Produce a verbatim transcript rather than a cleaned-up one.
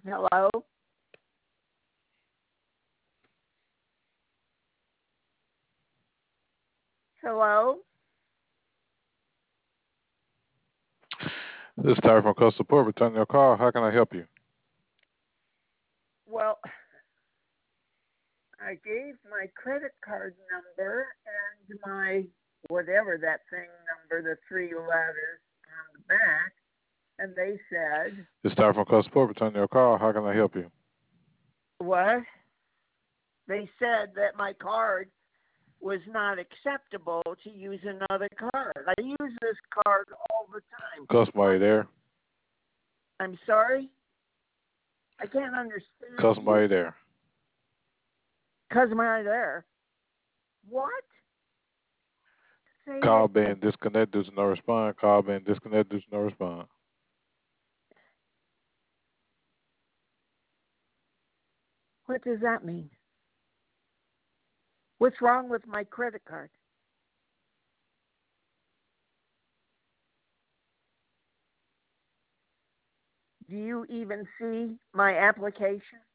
Hello? Hello? This is Tyler from Customer Support. Returning your call. How can I help you? Well, I gave my credit card number and my whatever that thing number, the three letters on the back, and they said, This is Tyler from Customer Support. Returning your call. How can I help you? what? They said that my card was not acceptable to use another card. I use this card all the time. Customer, are My, you there? I'm sorry? I can't understand Customer, are you. you there? Customer there. What? Say Call it. being disconnected due to no response. Call being disconnected due to no response. What does that mean? What's wrong with my credit card? Do you even see my application?